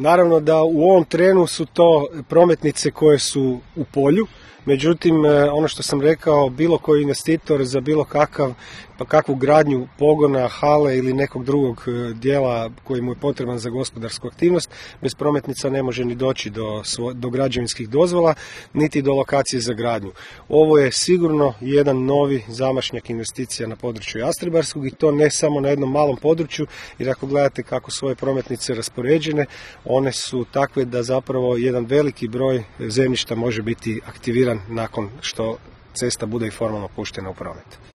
Naravno da u ovom trenu su to prometnice koje su u polju, međutim ono što sam rekao, bilo koji investitor za bilo kakvu gradnju pogona, hale ili nekog drugog dijela koji mu je potreban za gospodarsku aktivnost, bez prometnica ne može ni doći do građevinskih dozvola, niti do lokacije za gradnju. Ovo je sigurno jedan novi zamašnjak investicija na području Jastrebarskog i to ne samo na jednom malom području, jer ako gledate kako su svoje prometnice raspoređene, one su takve da zapravo jedan veliki broj zemljišta može biti aktiviran nakon što cesta bude i formalno puštena u promet.